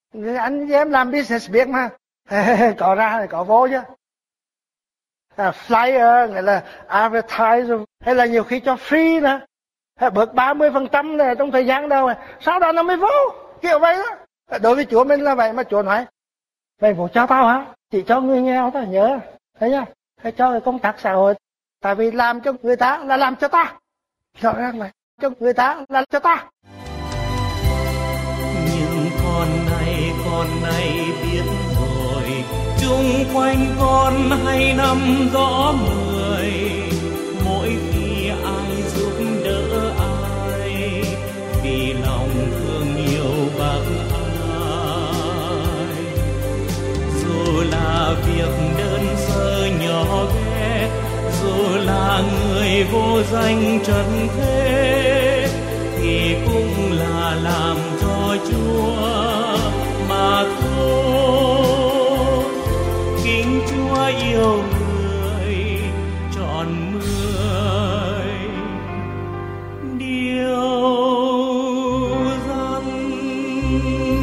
Anh em làm business biết mà. Có ra thì có vô chứ. Flyer nghĩa là advertise, hay là nhiều khi cho free nè, hay bớt 30% này trong thời gian đâu, sau đó nó mới vô, kiểu vậy đó. Đối với Chúa mình là vậy, mà Chúa nói mày muốn cho tao hả? Chỉ cho người nghèo tao nhớ, thấy nhá, hay cho cái công tác xã hội, tại vì làm cho người ta là làm cho ta, rõ ràng vậy, cho người ta là cho ta. Nhưng con này biết rồi, chung quanh con hay năm rõ mười, mỗi khi ai giúp đỡ ai, vì lòng thương yêu bác ai. Dù là việc đơn sơ nhỏ bé, dù là người vô danh trần thế, thì cũng là làm cho Chúa mà thôi. Kính Chúa yêu người trọn mười điều răn.